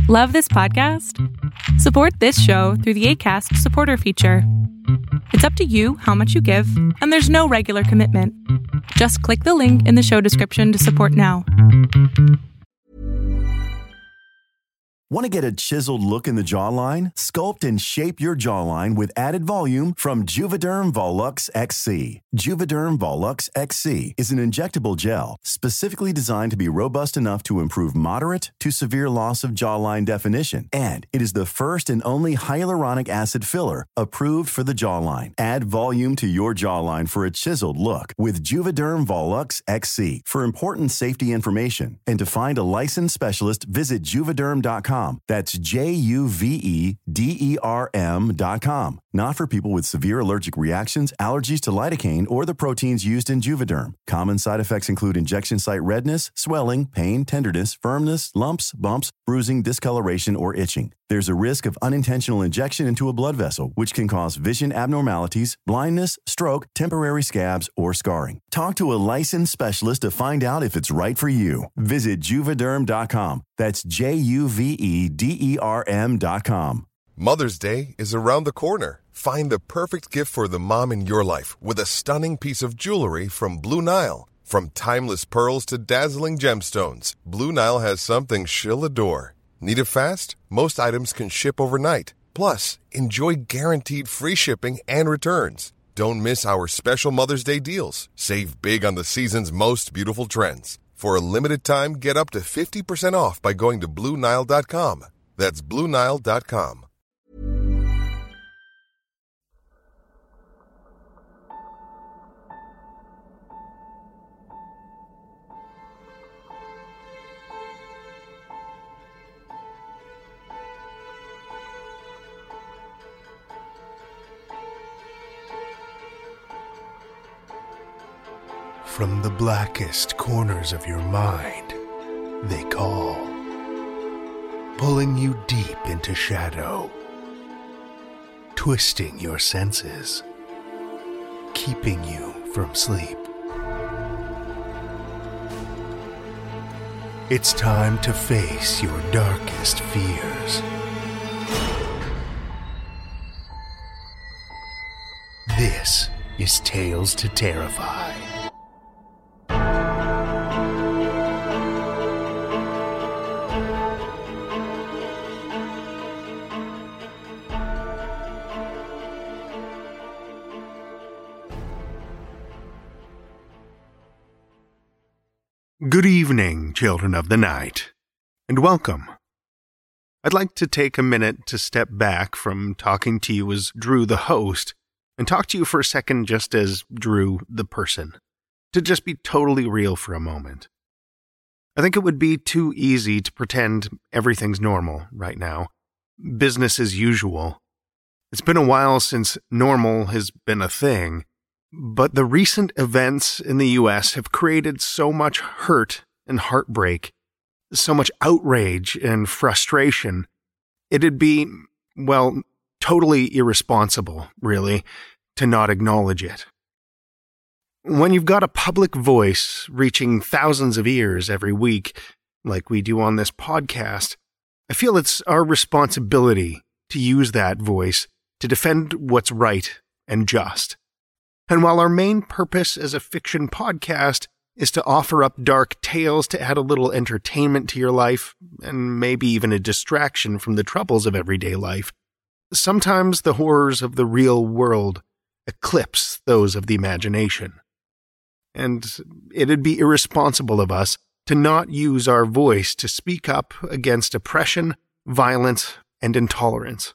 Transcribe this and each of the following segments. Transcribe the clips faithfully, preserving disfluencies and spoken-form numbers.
Love this podcast? Support this show through the Acast supporter feature. It's up to you how much you give, and there's no regular commitment. Just click the link in the show description to support now. Want to get a chiseled look in the jawline? Sculpt and shape your jawline with added volume from Juvederm Volux X C. Juvederm Volux X C is an injectable gel specifically designed to be robust enough to improve moderate to severe loss of jawline definition. And it is the first and only hyaluronic acid filler approved for the jawline. Add volume to your jawline for a chiseled look with Juvederm Volux X C. For important safety information and to find a licensed specialist, visit juvederm dot com. That's J U V E D E R M dot com. Not for people with severe allergic reactions, allergies to lidocaine, or the proteins used in Juvederm. Common side effects include injection site redness, swelling, pain, tenderness, firmness, lumps, bumps, bruising, discoloration, or itching. There's a risk of unintentional injection into a blood vessel, which can cause vision abnormalities, blindness, stroke, temporary scabs, or scarring. Talk to a licensed specialist to find out if it's right for you. Visit juvederm dot com. That's J U V E D E R M dot com. Mother's Day is around the corner. Find the perfect gift for the mom in your life with a stunning piece of jewelry from Blue Nile. From timeless pearls to dazzling gemstones, Blue Nile has something she'll adore. Need it fast? Most items can ship overnight. Plus, enjoy guaranteed free shipping and returns. Don't miss our special Mother's Day deals. Save big on the season's most beautiful trends. For a limited time, get up to fifty percent off by going to blue nile dot com. That's blue nile dot com. From the blackest corners of your mind, they call, pulling you deep into shadow, twisting your senses, keeping you from sleep. It's time to face your darkest fears. This is Tales to Terrify. Good evening, children of the night, and welcome. I'd like to take a minute to step back from talking to you as Drew the host, and talk to you for a second just as Drew the person, to just be totally real for a moment. I think it would be too easy to pretend everything's normal right now, business as usual. It's been a while since normal has been a thing. But the recent events in the U S have created so much hurt and heartbreak, so much outrage and frustration. It'd be, well, totally irresponsible, really, to not acknowledge it. When you've got a public voice reaching thousands of ears every week, like we do on this podcast, I feel it's our responsibility to use that voice to defend what's right and just. And while our main purpose as a fiction podcast is to offer up dark tales to add a little entertainment to your life, and maybe even a distraction from the troubles of everyday life, sometimes the horrors of the real world eclipse those of the imagination. And it'd be irresponsible of us to not use our voice to speak up against oppression, violence, and intolerance.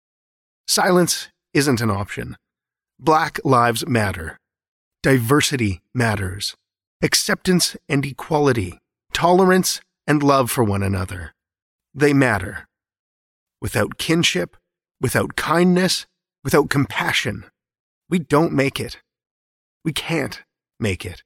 Silence isn't an option. Black lives matter. Diversity matters. Acceptance and equality, tolerance and love for one another. They matter. Without kinship, without kindness, without compassion, we don't make it. We can't make it.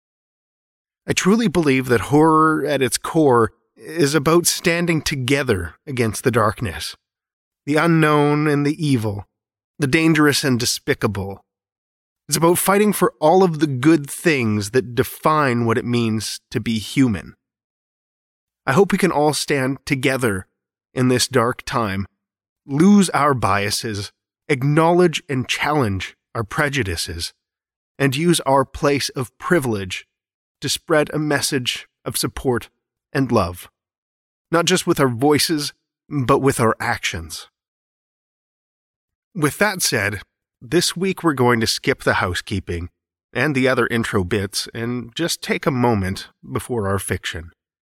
I truly believe that horror at its core is about standing together against the darkness, the unknown and the evil, the dangerous and despicable. It's about fighting for all of the good things that define what it means to be human. I hope we can all stand together in this dark time, lose our biases, acknowledge and challenge our prejudices, and use our place of privilege to spread a message of support and love, not just with our voices, but with our actions. With that said, this week we're going to skip the housekeeping and the other intro bits and just take a moment before our fiction.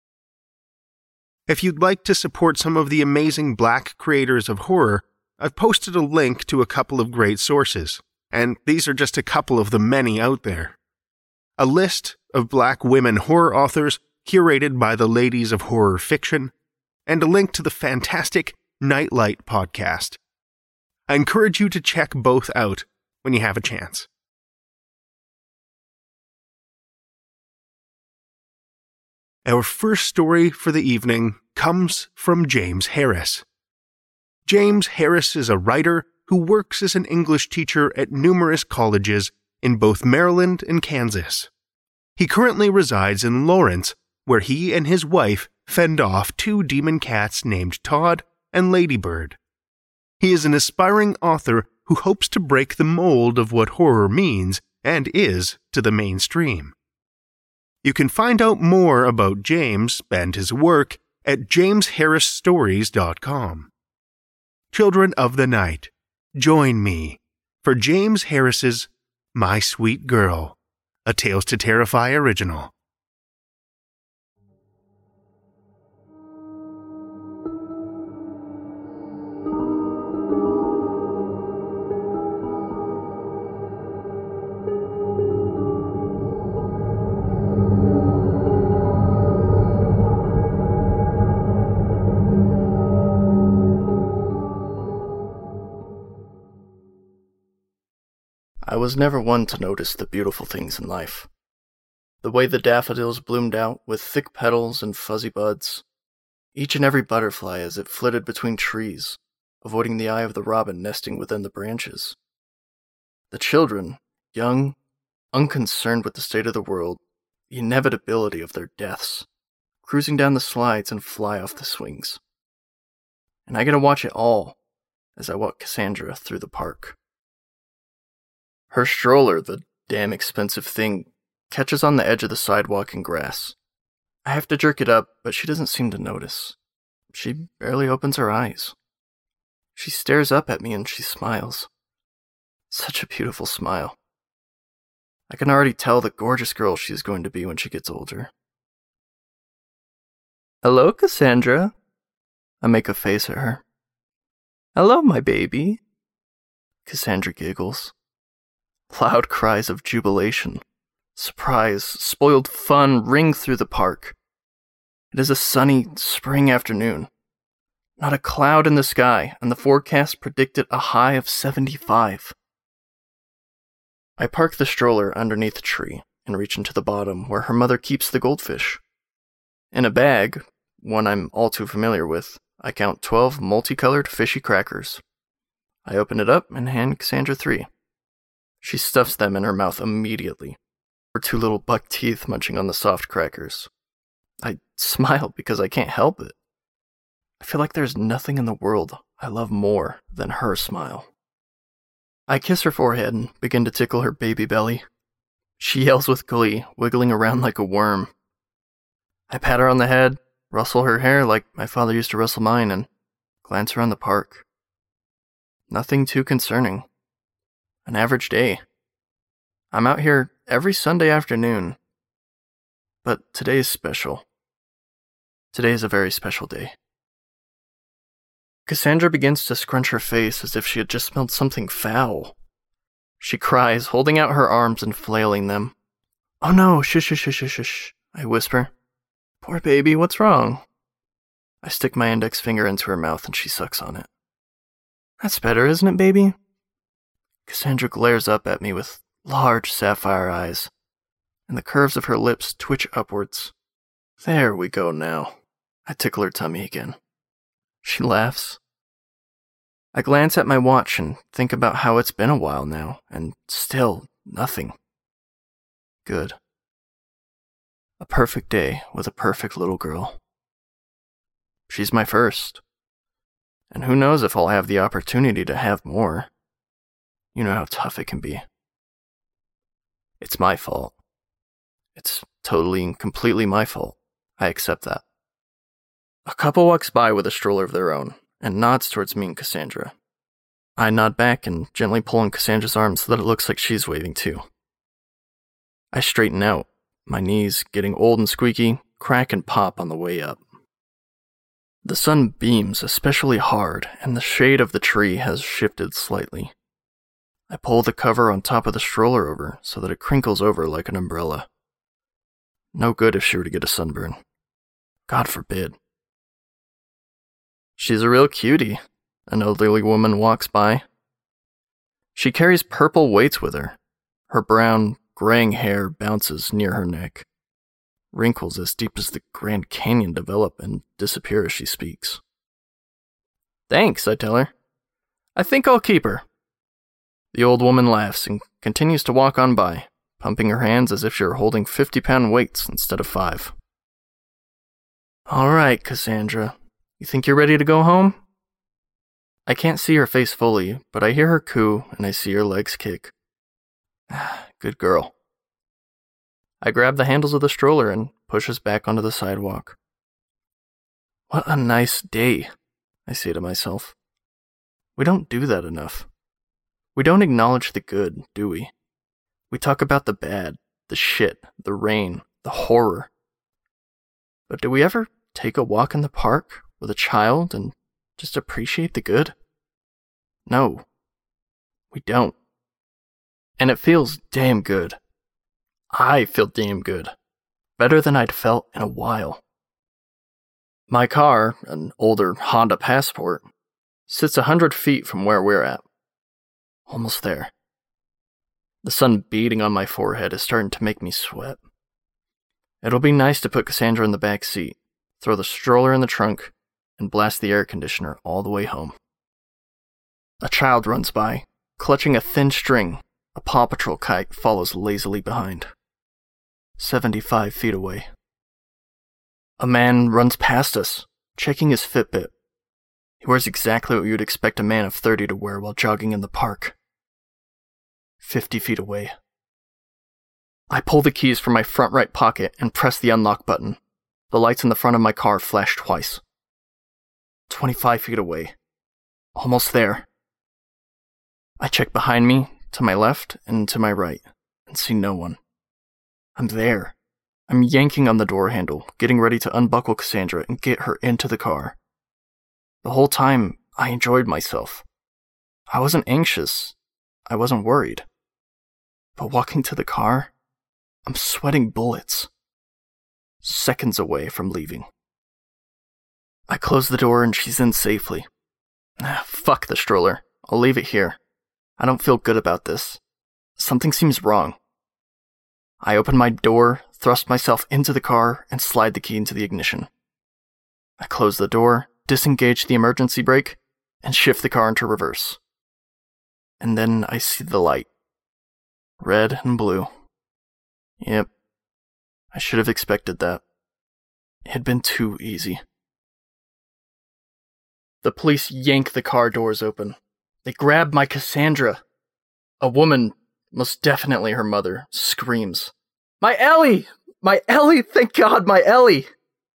If you'd like to support some of the amazing Black creators of horror, I've posted a link to a couple of great sources, and these are just a couple of the many out there. A list of Black women horror authors curated by the Ladies of Horror Fiction, and a link to the fantastic Nightlight podcast. I encourage you to check both out when you have a chance. Our first story for the evening comes from James Harris. James Harris is a writer who works as an English teacher at numerous colleges in both Maryland and Kansas. He currently resides in Lawrence, where he and his wife fend off two demon cats named Todd and Ladybird. He is an aspiring author who hopes to break the mold of what horror means and is to the mainstream. You can find out more about James and his work at james harris stories dot com. Children of the night, join me for James Harris's My Sweet Girl, a Tales to Terrify original. I was never one to notice the beautiful things in life. The way the daffodils bloomed out with thick petals and fuzzy buds, each and every butterfly as it flitted between trees, avoiding the eye of the robin nesting within the branches. The children, young, unconcerned with the state of the world, the inevitability of their deaths, cruising down the slides and fly off the swings. And I get to watch it all as I walk Cassandra through the park. Her stroller, the damn expensive thing, catches on the edge of the sidewalk and grass. I have to jerk it up, but she doesn't seem to notice. She barely opens her eyes. She stares up at me and she smiles. Such a beautiful smile. I can already tell the gorgeous girl she is going to be when she gets older. Hello, Cassandra. I make a face at her. Hello, my baby. Cassandra giggles. Loud cries of jubilation, surprise, spoiled fun ring through the park. It is a sunny spring afternoon. Not a cloud in the sky, and the forecast predicted a high of seventy-five. I park the stroller underneath a tree and reach into the bottom where her mother keeps the goldfish. In a bag, one I'm all too familiar with, I count twelve multicolored fishy crackers. I open it up and hand Cassandra three. She stuffs them in her mouth immediately, her two little buck teeth munching on the soft crackers. I smile because I can't help it. I feel like there's nothing in the world I love more than her smile. I kiss her forehead and begin to tickle her baby belly. She yells with glee, wiggling around like a worm. I pat her on the head, rustle her hair like my father used to rustle mine, and glance around the park. Nothing too concerning. An average day. I'm out here every Sunday afternoon. But today is special. Today is a very special day. Cassandra begins to scrunch her face as if she had just smelled something foul. She cries, holding out her arms and flailing them. Oh no, shush, shush, shush, shush, shush, I whisper. Poor baby, what's wrong? I stick my index finger into her mouth and she sucks on it. That's better, isn't it, baby? Cassandra glares up at me with large sapphire eyes, and the curves of her lips twitch upwards. There we go now. I tickle her tummy again. She laughs. I glance at my watch and think about how it's been a while now, and still nothing. Good. A perfect day with a perfect little girl. She's my first, And who knows if I'll have the opportunity to have more. You know how tough it can be. It's my fault. It's totally and completely my fault. I accept that. A couple walks by with a stroller of their own, and nods towards me and Cassandra. I nod back and gently pull on Cassandra's arm so that it looks like she's waving too. I straighten out, my knees getting old and squeaky, crack and pop on the way up. The sun beams especially hard, and the shade of the tree has shifted slightly. I pull the cover on top of the stroller over so that it crinkles over like an umbrella. No good if she were to get a sunburn. God forbid. She's a real cutie. An elderly woman walks by. She carries purple weights with her. Her brown, graying hair bounces near her neck. Wrinkles as deep as the Grand Canyon develop and disappear as she speaks. Thanks, I tell her. I think I'll keep her. The old woman laughs and continues to walk on by, pumping her hands as if she were holding fifty-pound weights instead of five. All right, Cassandra. You think you're ready to go home? I can't see her face fully, but I hear her coo and I see her legs kick. Good girl. I grab the handles of the stroller and push us back onto the sidewalk. What a nice day, I say to myself. We don't do that enough. We don't acknowledge the good, do we? We talk about the bad, the shit, the rain, the horror. But do we ever take a walk in the park with a child and just appreciate the good? No, we don't. And it feels damn good. I feel damn good. Better than I'd felt in a while. My car, an older Honda Passport, sits a hundred feet from where we're at. Almost there. The sun beating on my forehead is starting to make me sweat. It'll be nice to put Cassandra in the back seat, throw the stroller in the trunk, and blast the air conditioner all the way home. A child runs by, clutching a thin string. A Paw Patrol kite follows lazily behind. Seventy-five feet away. A man runs past us, checking his Fitbit. He wears exactly what you would expect a man of thirty to wear while jogging in the park. Fifty feet away. I pull the keys from my front right pocket and press the unlock button. The lights in the front of my car flash twice. Twenty-five feet away. Almost there. I check behind me, to my left, and to my right, and see no one. I'm there. I'm yanking on the door handle, getting ready to unbuckle Cassandra and get her into the car. The whole time, I enjoyed myself. I wasn't anxious. I wasn't worried. But walking to the car, I'm sweating bullets. Seconds away from leaving. I close the door and she's in safely. Ah, fuck the stroller. I'll leave it here. I don't feel good about this. Something seems wrong. I open my door, thrust myself into the car, and slide the key into the ignition. I close the door, disengage the emergency brake, and shift the car into reverse. And then I see the light. Red and blue. Yep. I should have expected that. It had been too easy. The police yank the car doors open. They grab my Cassandra. A woman, most definitely her mother, screams, "My Ellie! My Ellie! Thank God, my Ellie!"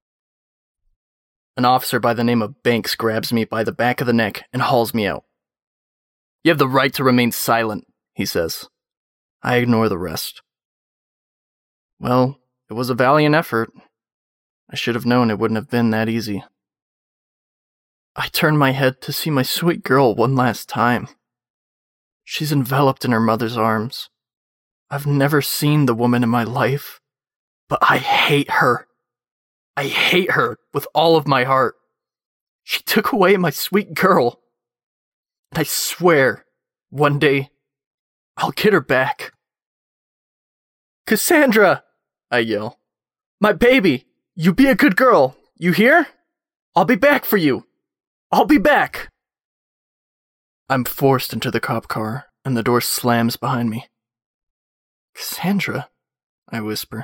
An officer by the name of Banks grabs me by the back of the neck and hauls me out. "You have the right to remain silent," he says. I ignore the rest. Well, it was a valiant effort. I should have known it wouldn't have been that easy. I turn my head to see my sweet girl one last time. She's enveloped in her mother's arms. I've never seen the woman in my life, but I hate her. I hate her with all of my heart. She took away my sweet girl. And I swear, one day, I'll get her back. "Cassandra!" I yell. "My baby! You be a good girl! You hear? I'll be back for you! I'll be back!" I'm forced into the cop car, and the door slams behind me. "Cassandra," I whisper.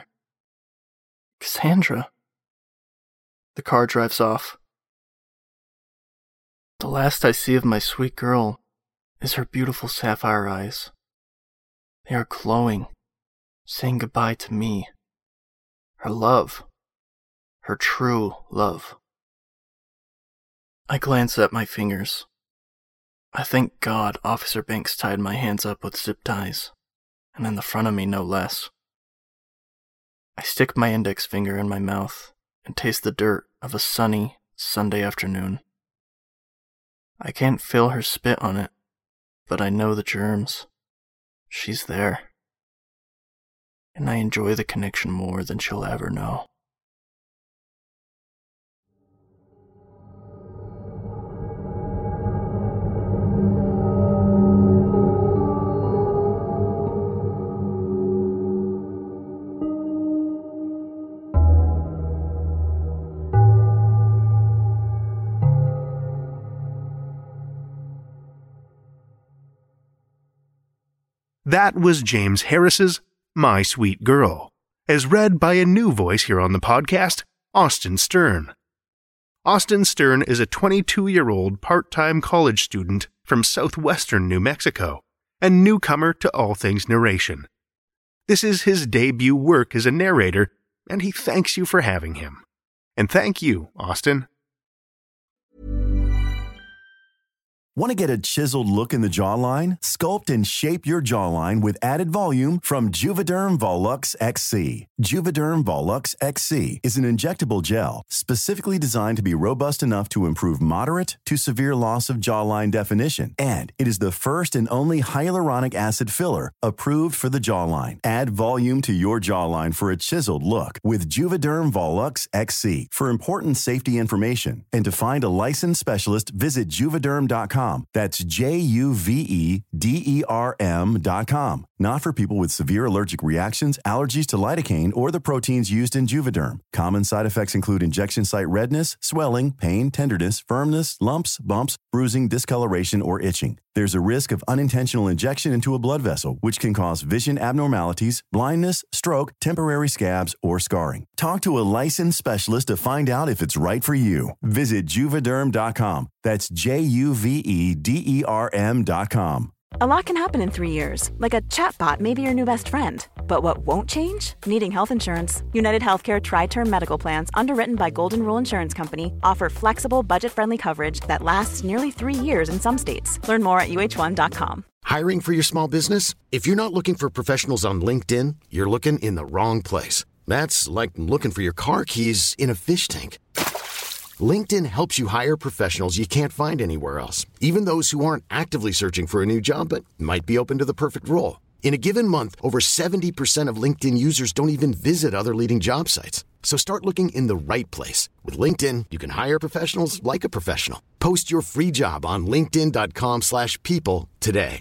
"Cassandra." The car drives off. The The last I see of my sweet girl is her beautiful sapphire eyes. They are glowing, saying goodbye to me. Her love. Her true love. I glance at my fingers. I thank God Officer Banks tied my hands up with zip ties, and in the front of me no less. I stick my index finger in my mouth and taste the dirt of a sunny Sunday afternoon. I can't feel her spit on it, but I know the germs. She's there. And I enjoy the connection more than she'll ever know. That was James Harris's My Sweet Girl, as read by a new voice here on the podcast, Austin Stern. Austin Stern is a twenty-two-year-old part-time college student from southwestern New Mexico, and newcomer to all things narration. This is his debut work as a narrator, and he thanks you for having him. And thank you, Austin. Want to get a chiseled look in the jawline? Sculpt and shape your jawline with added volume from Juvederm Volux X C. Juvederm Volux X C is an injectable gel specifically designed to be robust enough to improve moderate to severe loss of jawline definition. And it is the first and only hyaluronic acid filler approved for the jawline. Add volume to your jawline for a chiseled look with Juvederm Volux X C. For important safety information and to find a licensed specialist, visit juvederm dot com. That's J U V E D E R M dot com. Not for people with severe allergic reactions, allergies to lidocaine, or the proteins used in Juvederm. Common side effects include injection site redness, swelling, pain, tenderness, firmness, lumps, bumps, bruising, discoloration, or itching. There's a risk of unintentional injection into a blood vessel, which can cause vision abnormalities, blindness, stroke, temporary scabs, or scarring. Talk to a licensed specialist to find out if it's right for you. Visit juvederm dot com. That's J U V E D E R M dot com. A lot can happen in three years, like a chatbot may be your new best friend. But what won't change? Needing health insurance. United Healthcare Tri-Term Medical Plans, underwritten by Golden Rule Insurance Company, offer flexible, budget-friendly coverage that lasts nearly three years in some states. Learn more at U H one dot com. Hiring for your small business? If you're not looking for professionals on LinkedIn, you're looking in the wrong place. That's like looking for your car keys in a fish tank. LinkedIn helps you hire professionals you can't find anywhere else, even those who aren't actively searching for a new job but might be open to the perfect role. In a given month, over seventy percent of LinkedIn users don't even visit other leading job sites. So start looking in the right place. With LinkedIn, you can hire professionals like a professional. Post your free job on linkedin dot com slash people today.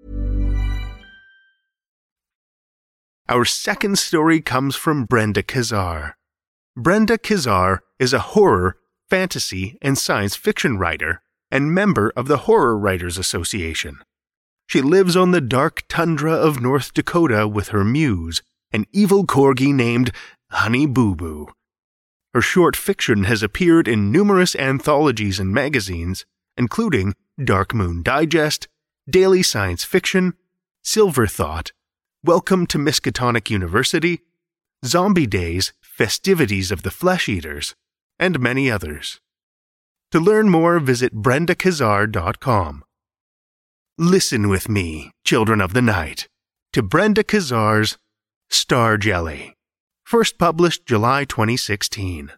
Our second story comes from Brenda Kazar. Brenda Kazar is a horror, fantasy, and science fiction writer and member of the Horror Writers Association. She lives on the dark tundra of North Dakota with her muse, an evil corgi named Honey Boo Boo. Her short fiction has appeared in numerous anthologies and magazines, including Dark Moon Digest, Daily Science Fiction, Silver Thought, Welcome to Miskatonic University, Zombie Days, Festivities of the Flesh Eaters, and many others. To learn more, visit brenda kazar dot com. Listen with me, children of the night, to Brenda Kazar's Star Jelly, first published July twenty sixteen.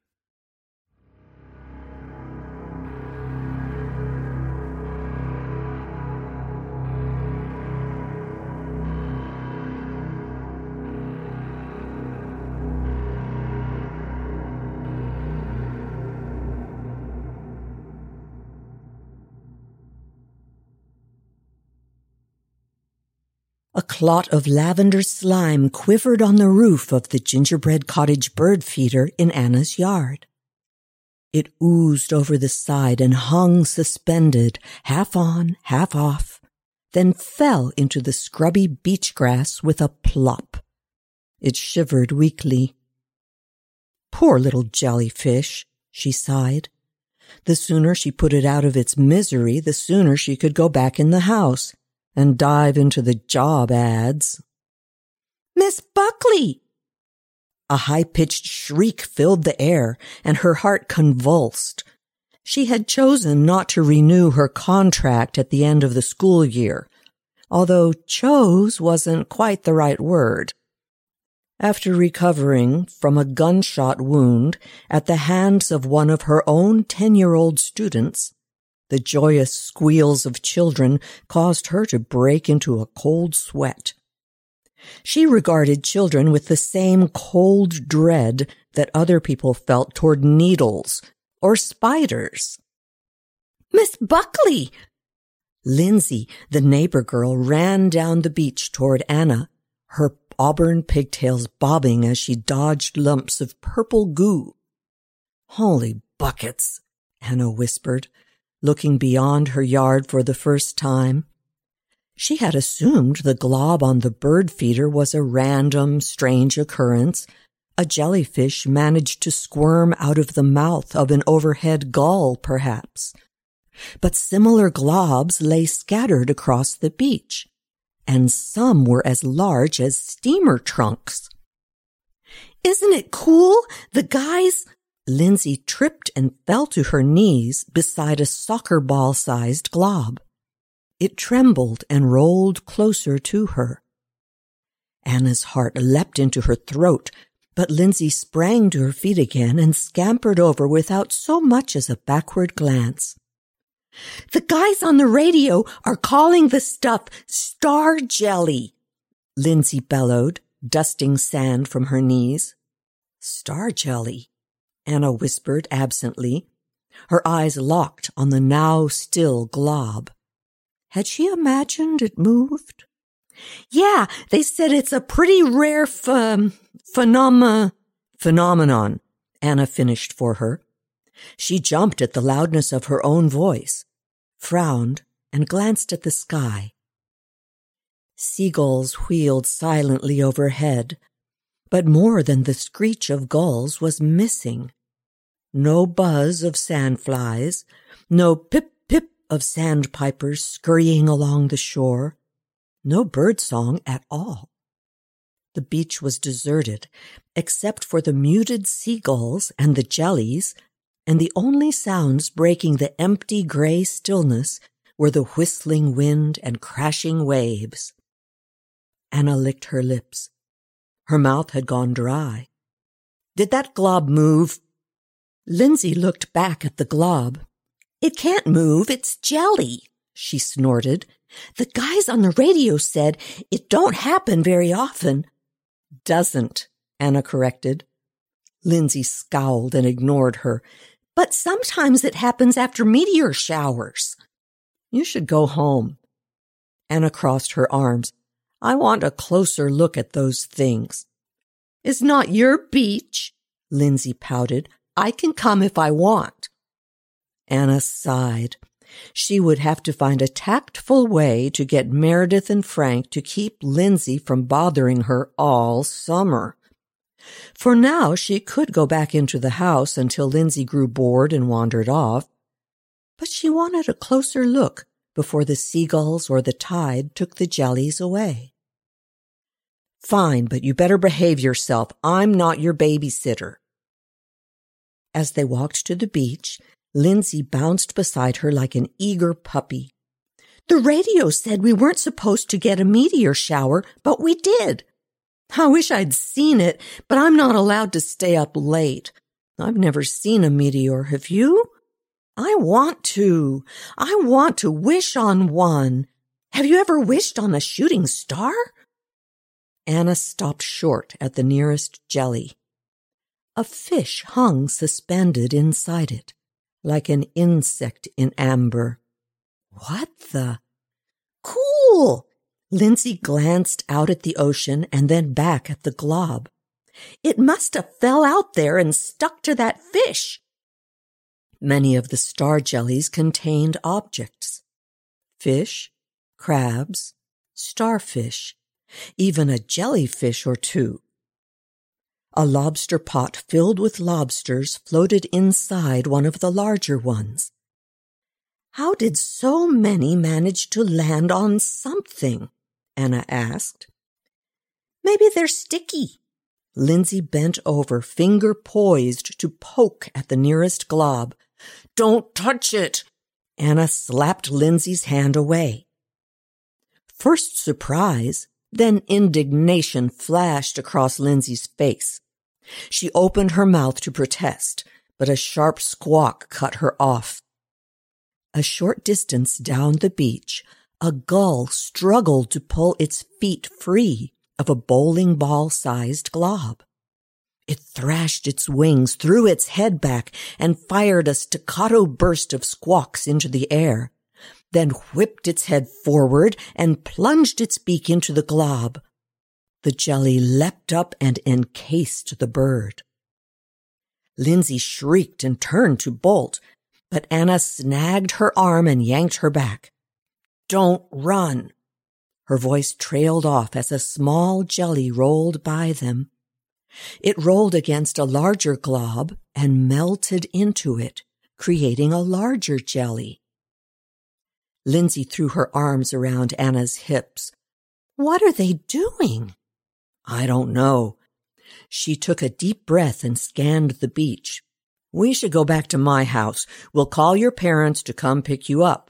A clot of lavender slime quivered on the roof of the gingerbread cottage bird feeder in Anna's yard. It oozed over the side and hung suspended, half on, half off, then fell into the scrubby beach grass with a plop. It shivered weakly. Poor little jellyfish, she sighed. The sooner she put it out of its misery, the sooner she could go back in the house and dive into the job ads. "Miss Buckley!" A high-pitched shriek filled the air, and her heart convulsed. She had chosen not to renew her contract at the end of the school year, although chose wasn't quite the right word. After recovering from a gunshot wound at the hands of one of her own ten-year-old students, the joyous squeals of children caused her to break into a cold sweat. She regarded children with the same cold dread that other people felt toward needles or spiders. "Miss Buckley!" Lindsay, the neighbor girl, ran down the beach toward Anna, her auburn pigtails bobbing as she dodged lumps of purple goo. "Holy buckets," Anna whispered, looking beyond her yard for the first time. She had assumed the glob on the bird feeder was a random, strange occurrence. A jellyfish managed to squirm out of the mouth of an overhead gull, perhaps. But similar globs lay scattered across the beach, and some were as large as steamer trunks. "Isn't it cool? The guys—" Lindsay tripped and fell to her knees beside a soccer ball-sized glob. It trembled and rolled closer to her. Anna's heart leapt into her throat, but Lindsay sprang to her feet again and scampered over without so much as a backward glance. "The guys on the radio are calling the stuff star jelly," Lindsay bellowed, dusting sand from her knees. "Star jelly," Anna whispered absently, her eyes locked on the now still glob. Had she imagined it moved? "Yeah, they said it's a pretty rare ph- phenom- phenomenon," Anna finished for her. She jumped at the loudness of her own voice, frowned, and glanced at the sky. Seagulls wheeled silently overhead, but more than the screech of gulls was missing. No buzz of sandflies, no pip-pip of sandpipers scurrying along the shore, no birdsong at all. The beach was deserted, except for the muted seagulls and the jellies, and the only sounds breaking the empty gray stillness were the whistling wind and crashing waves. Anna licked her lips. Her mouth had gone dry. "Did that glob move?" Lindsay looked back at the glob. "It can't move, it's jelly," she snorted. "The guys on the radio said it don't happen very often." "Doesn't," Anna corrected. Lindsay scowled and ignored her. "But sometimes it happens after meteor showers." "You should go home." Anna crossed her arms. "I want a closer look at those things." "It's not your beach," Lindsay pouted. "I can come if I want." Anna sighed. She would have to find a tactful way to get Meredith and Frank to keep Lindsay from bothering her all summer. For now, she could go back into the house until Lindsay grew bored and wandered off. But she wanted a closer look before the seagulls or the tide took the jellies away. "Fine, but you better behave yourself. I'm not your babysitter." As they walked to the beach, Lindsay bounced beside her like an eager puppy. "The radio said we weren't supposed to get a meteor shower, but we did. I wish I'd seen it, but I'm not allowed to stay up late. I've never seen a meteor, have you? I want to. I want to wish on one. Have you ever wished on a shooting star?" Anna stopped short at the nearest jelly. A fish hung suspended inside it, like an insect in amber. "What the—" "Cool!" Lindsay glanced out at the ocean and then back at the glob. "It must have fell out there and stuck to that fish." Many of the star jellies contained objects. Fish, crabs, starfish, even a jellyfish or two. A lobster pot filled with lobsters floated inside one of the larger ones. How did so many manage to land on something? Anna asked. Maybe they're sticky. Lindsay bent over, finger poised to poke at the nearest glob. Don't touch it! Anna slapped Lindsay's hand away. First surprise, then indignation flashed across Lindsay's face. She opened her mouth to protest, but a sharp squawk cut her off. A short distance down the beach, a gull struggled to pull its feet free of a bowling ball-sized glob. It thrashed its wings, threw its head back, and fired a staccato burst of squawks into the air, then whipped its head forward and plunged its beak into the glob. The jelly leapt up and encased the bird. Lindsay shrieked and turned to bolt, but Anna snagged her arm and yanked her back. Don't run! Her voice trailed off as a small jelly rolled by them. It rolled against a larger glob and melted into it, creating a larger jelly. Lindsay threw her arms around Anna's hips. What are they doing? I don't know. She took a deep breath and scanned the beach. We should go back to my house. We'll call your parents to come pick you up.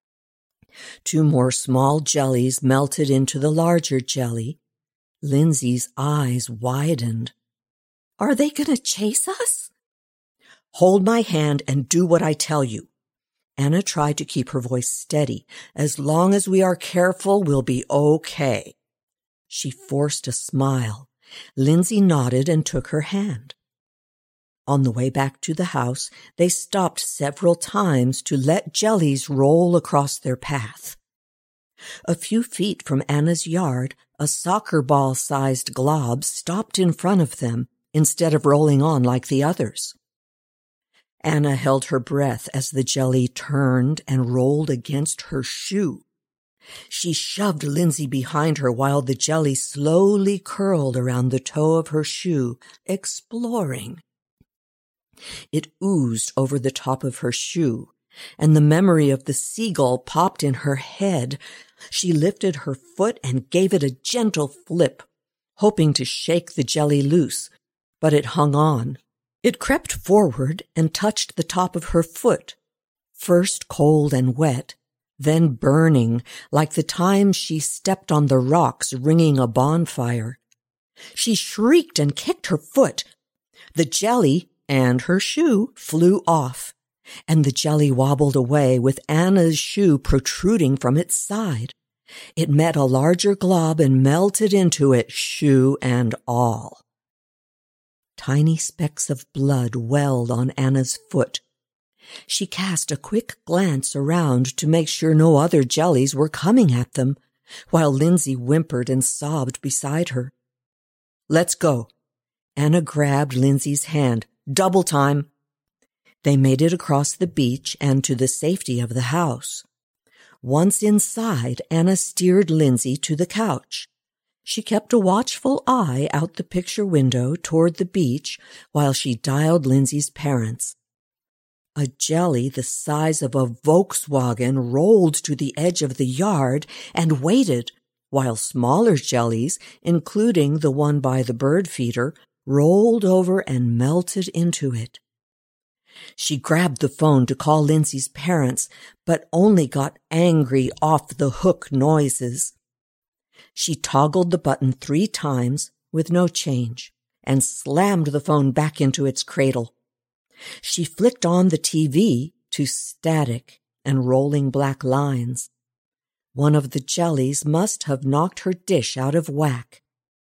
Two more small jellies melted into the larger jelly. Lindsay's eyes widened. Are they going to chase us? Hold my hand and do what I tell you. Anna tried to keep her voice steady. As long as we are careful, we'll be okay. She forced a smile. Lindsay nodded and took her hand. On the way back to the house, they stopped several times to let jellies roll across their path. A few feet from Anna's yard, a soccer ball-sized glob stopped in front of them instead of rolling on like the others. Anna held her breath as the jelly turned and rolled against her shoe. She shoved Lindsay behind her while the jelly slowly curled around the toe of her shoe, exploring. It oozed over the top of her shoe, and the memory of the seagull popped in her head. She lifted her foot and gave it a gentle flip, hoping to shake the jelly loose, but it hung on. It crept forward and touched the top of her foot, first cold and wet, then burning, like the time she stepped on the rocks ringing a bonfire. She shrieked and kicked her foot. The jelly and her shoe flew off, and the jelly wobbled away with Anna's shoe protruding from its side. It met a larger glob and melted into it, shoe and all. Tiny specks of blood welled on Anna's foot. She cast a quick glance around to make sure no other jellies were coming at them, while Lindsay whimpered and sobbed beside her. Let's go. Anna grabbed Lindsay's hand. Double time. They made it across the beach and to the safety of the house. Once inside, Anna steered Lindsay to the couch. She kept a watchful eye out the picture window toward the beach while she dialed Lindsay's parents. A jelly the size of a Volkswagen rolled to the edge of the yard and waited, while smaller jellies, including the one by the bird feeder, rolled over and melted into it. She grabbed the phone to call Lindsay's parents, but only got angry off-the-hook noises. She toggled the button three times with no change and slammed the phone back into its cradle. She flicked on the T V to static and rolling black lines. One of the jellies must have knocked her dish out of whack.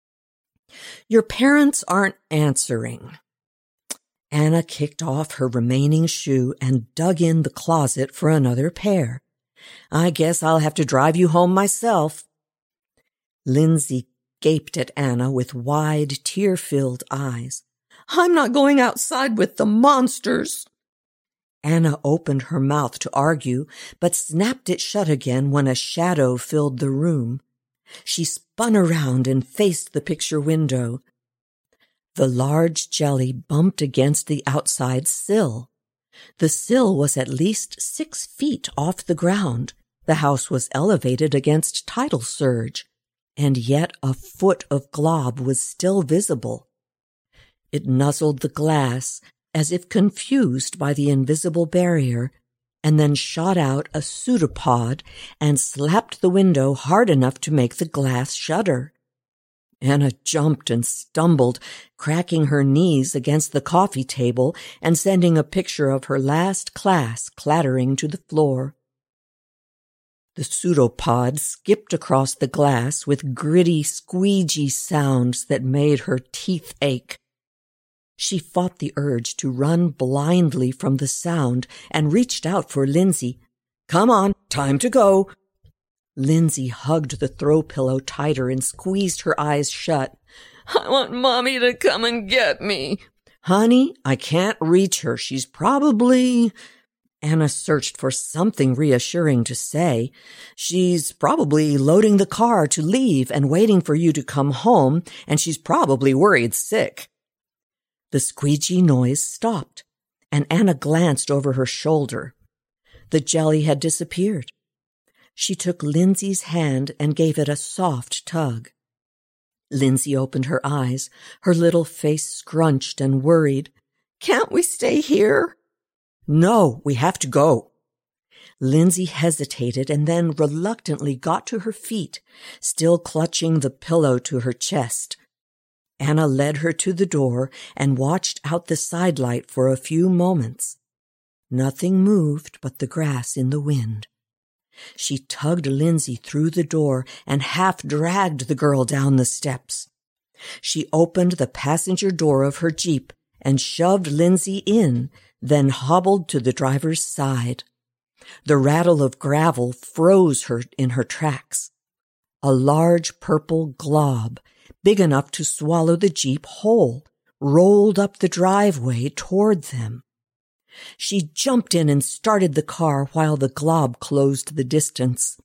Your parents aren't answering. Anna kicked off her remaining shoe and dug in the closet for another pair. I guess I'll have to drive you home myself. Lindsay gaped at Anna with wide, tear-filled eyes. I'm not going outside with the monsters. Anna opened her mouth to argue, but snapped it shut again when a shadow filled the room. She spun around and faced the picture window. The large jelly bumped against the outside sill. The sill was at least six feet off the ground. The house was elevated against tidal surge, and yet a foot of glob was still visible. It nuzzled the glass as if confused by the invisible barrier, and then shot out a pseudopod and slapped the window hard enough to make the glass shudder. Anna jumped and stumbled, cracking her knees against the coffee table and sending a picture of her last class clattering to the floor. The pseudopod skipped across the glass with gritty, squeegee sounds that made her teeth ache. She fought the urge to run blindly from the sound and reached out for Lindsay. "Come on, time to go." Lindsay hugged the throw pillow tighter and squeezed her eyes shut. "I want Mommy to come and get me." "Honey, I can't reach her. She's probably—" Anna searched for something reassuring to say. "She's probably loading the car to leave and waiting for you to come home, and she's probably worried sick." The squeegee noise stopped, and Anna glanced over her shoulder. The jelly had disappeared. She took Lindsay's hand and gave it a soft tug. Lindsay opened her eyes, her little face scrunched and worried. "Can't we stay here?" "No, we have to go." Lindsay hesitated and then reluctantly got to her feet, still clutching the pillow to her chest. Anna led her to the door and watched out the sidelight for a few moments. Nothing moved but the grass in the wind. She tugged Lindsay through the door and half dragged the girl down the steps. She opened the passenger door of her Jeep and shoved Lindsay in, then hobbled to the driver's side. The rattle of gravel froze her in her tracks. A large purple glob, big enough to swallow the Jeep whole, rolled up the driveway toward them. She jumped in and started the car while the glob closed the distance.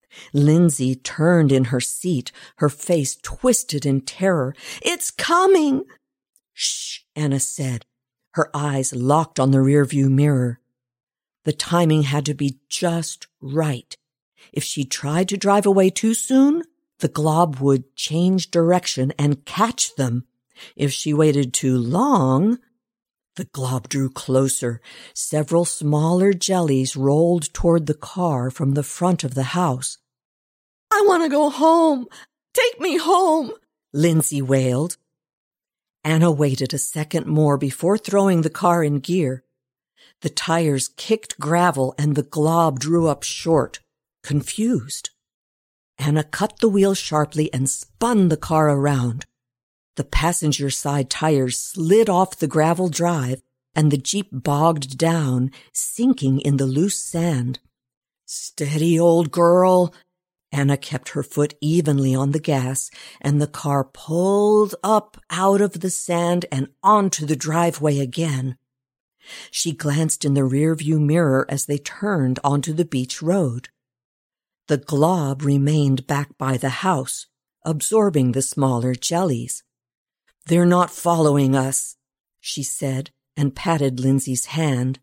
Lindsay turned in her seat, her face twisted in terror. "It's coming!" "Shh," Anna said, her eyes locked on the rearview mirror. The timing had to be just right. If she tried to drive away too soon, the glob would change direction and catch them. If she waited too long— The glob drew closer. Several smaller jellies rolled toward the car from the front of the house. "I want to go home. Take me home," Lindsay wailed. Anna waited a second more before throwing the car in gear. The tires kicked gravel and the glob drew up short, confused. Anna cut the wheel sharply and spun the car around. The passenger side tires slid off the gravel drive, and the Jeep bogged down, sinking in the loose sand. "Steady, old girl." Anna kept her foot evenly on the gas, and the car pulled up out of the sand and onto the driveway again. She glanced in the rearview mirror as they turned onto the beach road. The glob remained back by the house, absorbing the smaller jellies. "They're not following us," she said, and patted Lindsay's hand.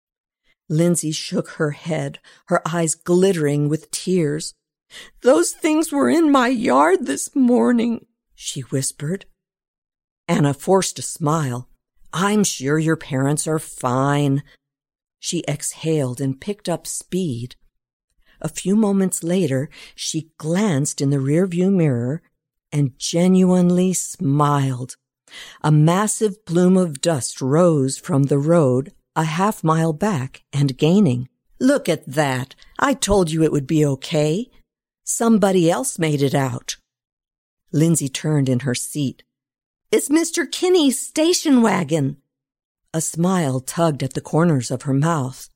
Lindsay shook her head, her eyes glittering with tears. "Those things were in my yard this morning," she whispered. Anna forced a smile. "I'm sure your parents are fine." She exhaled and picked up speed. A few moments later, she glanced in the rearview mirror and genuinely smiled. A massive plume of dust rose from the road a half mile back and gaining. "Look at that! I told you it would be okay. Somebody else made it out." Lindsay turned in her seat. "It's Mister Kinney's station wagon." A smile tugged at the corners of her mouth.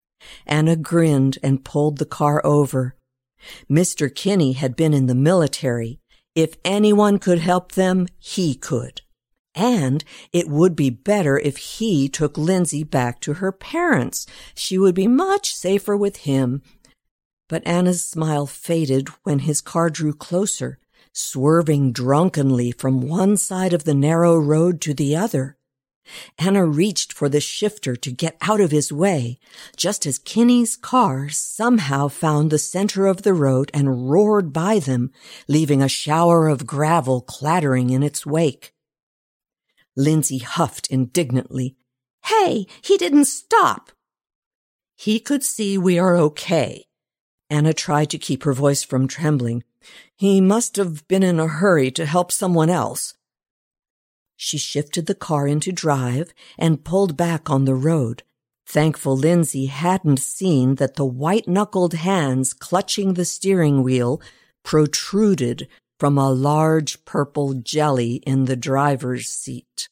Anna grinned and pulled the car over. Mister Kinney had been in the military. If anyone could help them, he could. And it would be better if he took Lindsay back to her parents. She would be much safer with him. But Anna's smile faded when his car drew closer, swerving drunkenly from one side of the narrow road to the other. Anna reached for the shifter to get out of his way, just as Kinney's car somehow found the center of the road and roared by them, leaving a shower of gravel clattering in its wake. Lindsay huffed indignantly. "Hey, he didn't stop!" "He could see we are okay." Anna tried to keep her voice from trembling. "He must have been in a hurry to help someone else." She shifted the car into drive and pulled back on the road, thankful Lindsay hadn't seen that the white-knuckled hands clutching the steering wheel protruded from a large purple jelly in the driver's seat.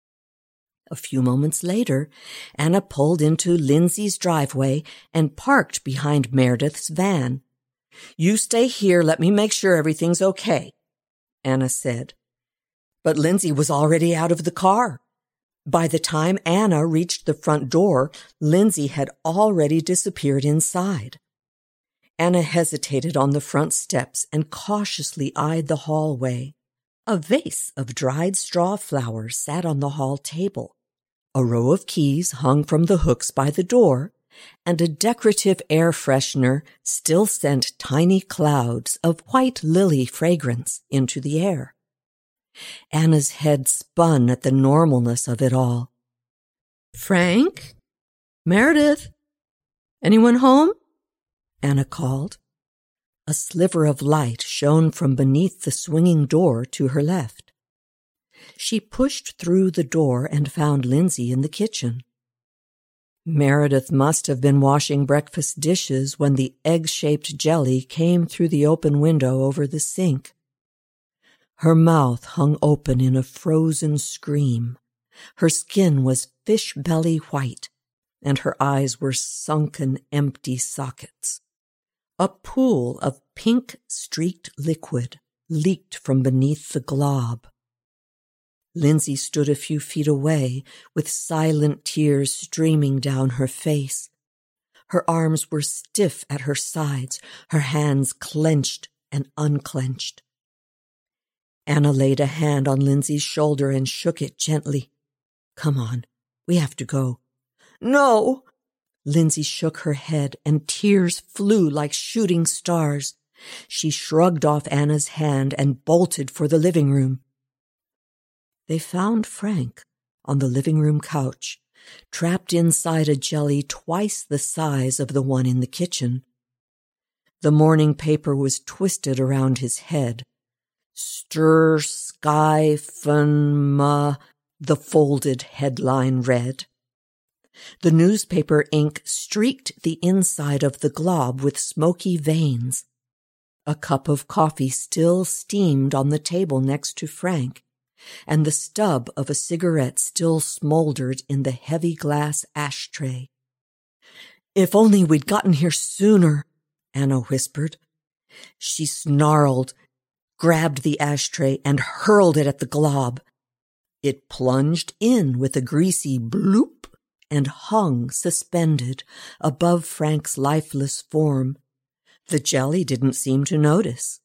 A few moments later, Anna pulled into Lindsay's driveway and parked behind Meredith's van. "You stay here, let me make sure everything's okay," Anna said. But Lindsay was already out of the car. By the time Anna reached the front door, Lindsay had already disappeared inside. Anna hesitated on the front steps and cautiously eyed the hallway. A vase of dried straw flowers sat on the hall table. A row of keys hung from the hooks by the door, and a decorative air freshener still sent tiny clouds of white lily fragrance into the air. Anna's head spun at the normalness of it all. "Frank? Meredith? Anyone home?" Anna called. A sliver of light shone from beneath the swinging door to her left. She pushed through the door and found Lindsay in the kitchen. Meredith must have been washing breakfast dishes when the egg-shaped jelly came through the open window over the sink. Her mouth hung open in a frozen scream. Her skin was fish-belly white, and her eyes were sunken empty sockets. A pool of pink-streaked liquid leaked from beneath the glob. Lindsay stood a few feet away, with silent tears streaming down her face. Her arms were stiff at her sides, her hands clenched and unclenched. Anna laid a hand on Lindsay's shoulder and shook it gently. "Come on, we have to go." "No!" Lindsay shook her head, and tears flew like shooting stars. She shrugged off Anna's hand and bolted for the living room. They found Frank on the living room couch, trapped inside a jelly twice the size of the one in the kitchen. The morning paper was twisted around his head. "Stir sky fun ma," the folded headline read. The newspaper ink streaked the inside of the glob with smoky veins. A cup of coffee still steamed on the table next to Frank, and the stub of a cigarette still smoldered in the heavy glass ashtray. "If only we'd gotten here sooner," Anna whispered. She snarled, grabbed the ashtray, and hurled it at the glob. It plunged in with a greasy bloop and hung suspended above Frank's lifeless form. The jelly didn't seem to notice.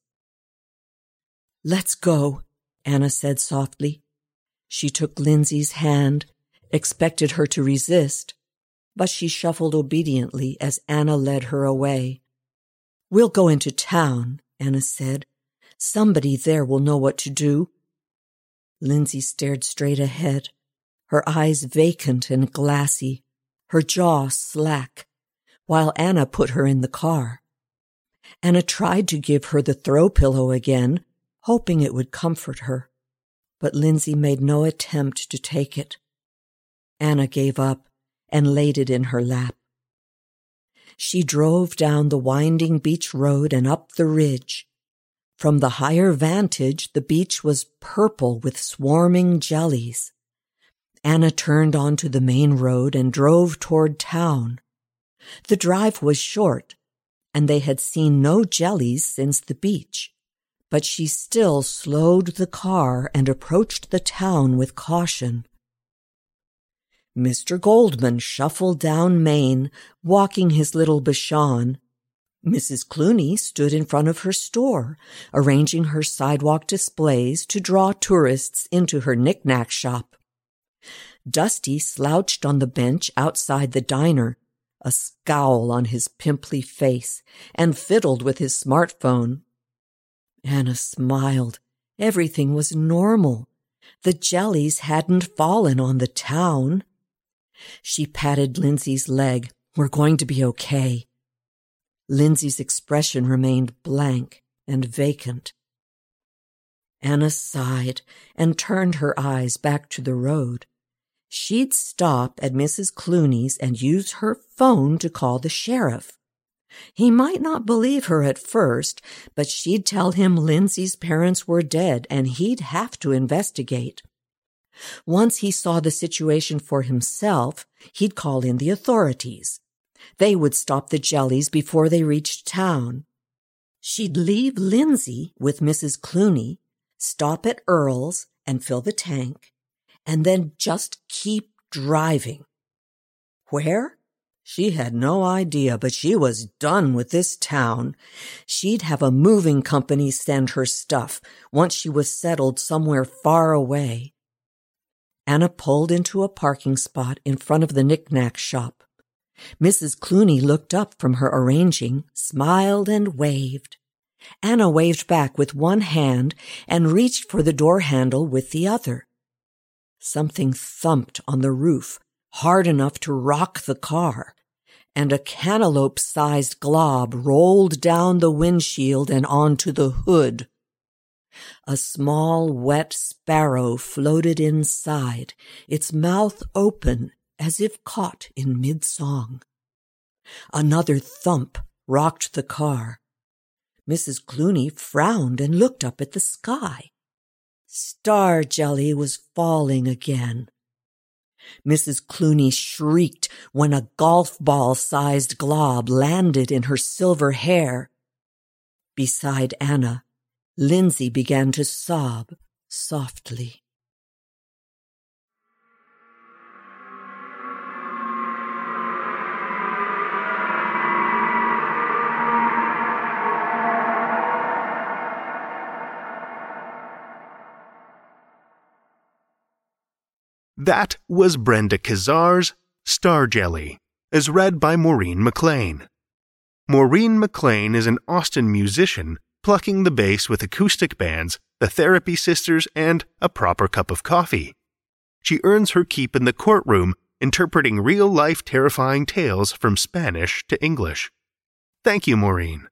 "Let's go," Anna said softly. She took Lindsay's hand, expected her to resist, but she shuffled obediently as Anna led her away. "We'll go into town," Anna said. "Somebody there will know what to do." Lindsay stared straight ahead, her eyes vacant and glassy, her jaw slack, while Anna put her in the car. Anna tried to give her the throw pillow again, hoping it would comfort her, but Lindsay made no attempt to take it. Anna gave up and laid it in her lap. She drove down the winding beach road and up the ridge. From the higher vantage, the beach was purple with swarming jellies. Anna turned onto the main road and drove toward town. The drive was short, and they had seen no jellies since the beach, but she still slowed the car and approached the town with caution. Mister Goldman shuffled down Main, walking his little Bashan. Missus Clooney stood in front of her store, arranging her sidewalk displays to draw tourists into her knick-knack shop. Dusty slouched on the bench outside the diner, a scowl on his pimply face, and fiddled with his smartphone. Anna smiled. Everything was normal. The jellies hadn't fallen on the town. She patted Lindsay's leg. "We're going to be okay." Lindsay's expression remained blank and vacant. Anna sighed and turned her eyes back to the road. She'd stop at Missus Clooney's and use her phone to call the sheriff. He might not believe her at first, but she'd tell him Lindsay's parents were dead and he'd have to investigate. Once he saw the situation for himself, he'd call in the authorities. They would stop the jellies before they reached town. She'd leave Lindsay with Missus Clooney, stop at Earl's and fill the tank, and then just keep driving. Where? She had no idea, but she was done with this town. She'd have a moving company send her stuff once she was settled somewhere far away. Anna pulled into a parking spot in front of the knick-knack shop. Missus Clooney looked up from her arranging, smiled and waved. Anna waved back with one hand and reached for the door handle with the other. Something thumped on the roof, hard enough to rock the car, and a cantaloupe-sized glob rolled down the windshield and onto the hood. A small, wet sparrow floated inside, its mouth open as if caught in mid-song. Another thump rocked the car. Missus Clooney frowned and looked up at the sky. Star jelly was falling again. Missus Clooney shrieked when a golf ball-sized glob landed in her silver hair. Beside Anna, Lindsay began to sob softly. That was Brenda Kazar's Star Jelly, as read by Maureen McLean. Maureen McLean is an Austin musician plucking the bass with acoustic bands, the Therapy Sisters, and A Proper Cup of Coffee. She earns her keep in the courtroom interpreting real-life terrifying tales from Spanish to English. Thank you, Maureen.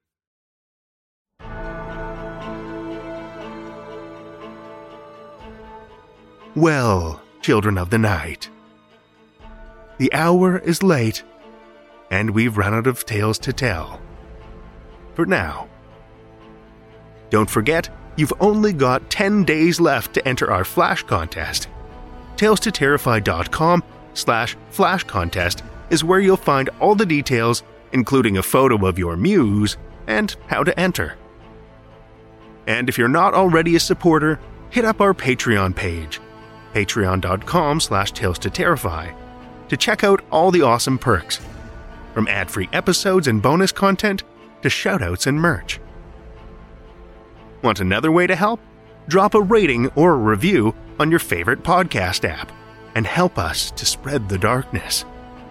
Well, children of the night, the hour is late, and we've run out of tales to tell. For now. Don't forget, you've only got ten days left to enter our flash contest. tales to terrify dot com slash flash contest is where you'll find all the details, including a photo of your muse, and how to enter. And if you're not already a supporter, hit up our Patreon page, patreon.com slash tales to terrify, to check out all the awesome perks, from ad-free episodes and bonus content to shoutouts and merch. Want another way to help? Drop a rating or a review on your favorite podcast app and help us to spread the darkness.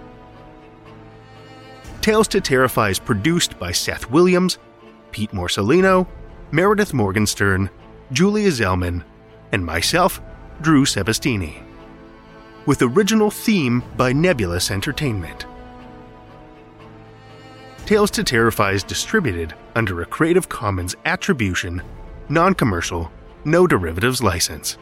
Tales to Terrify is produced by Seth Williams, Pete Morcellino, Meredith Morgenstern, Julia Zellman, and myself, Drew Sebastini, with original theme by Nebulous Entertainment. Tales to Terrify is distributed under a Creative Commons Attribution, Non-Commercial, No Derivatives license.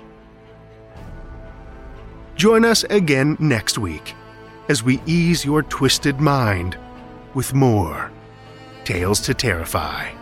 Join us again next week as we ease your twisted mind with more Tales to Terrify.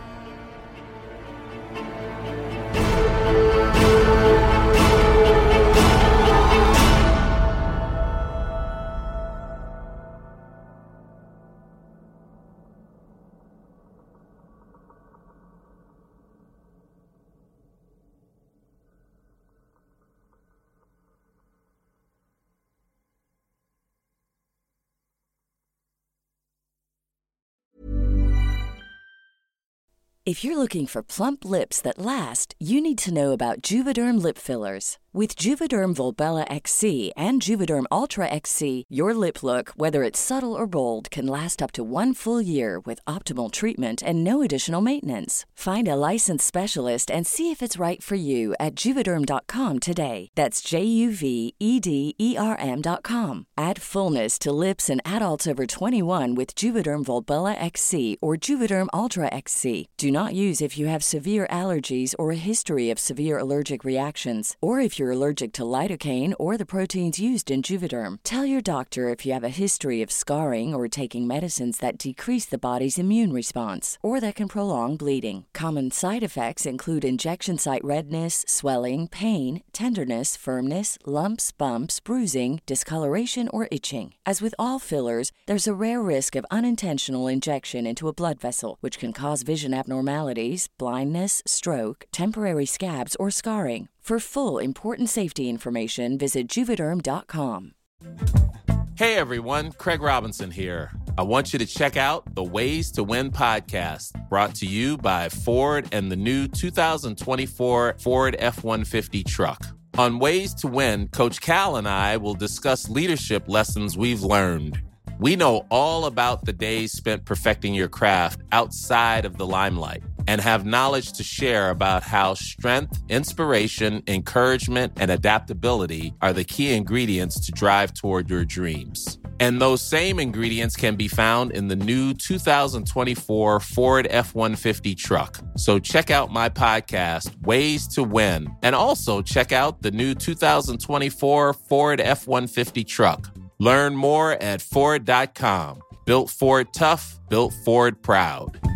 If you're looking for plump lips that last, you need to know about Juvederm lip fillers. With Juvederm Volbella X C and Juvederm Ultra X C, your lip look, whether it's subtle or bold, can last up to one full year with optimal treatment and no additional maintenance. Find a licensed specialist and see if it's right for you at Juvederm dot com today. That's J U V E D E R M dot com. Add fullness to lips in adults over twenty-one with Juvederm Volbella X C or Juvederm Ultra X C. Do not use if you have severe allergies or a history of severe allergic reactions, or if you're allergic to lidocaine or the proteins used in Juvederm. Tell your doctor if you have a history of scarring or taking medicines that decrease the body's immune response or that can prolong bleeding. Common side effects include injection site redness, swelling, pain, tenderness, firmness, lumps, bumps, bruising, discoloration, or itching. As with all fillers, there's a rare risk of unintentional injection into a blood vessel, which can cause vision abnormalities, blindness, stroke, temporary scabs, or scarring. For full, important safety information, visit Juvederm dot com. Hey everyone, Craig Robinson here. I want you to check out the Ways to Win podcast, brought to you by Ford and the new two thousand twenty-four Ford F one fifty truck. On Ways to Win, Coach Cal and I will discuss leadership lessons we've learned. We know all about the days spent perfecting your craft outside of the limelight and have knowledge to share about how strength, inspiration, encouragement, and adaptability are the key ingredients to drive toward your dreams. And those same ingredients can be found in the new two thousand twenty-four Ford F one fifty truck. So check out my podcast, Ways to Win, and also check out the new two thousand twenty-four Ford F one fifty truck. Learn more at Ford dot com. Built Ford tough, built Ford proud.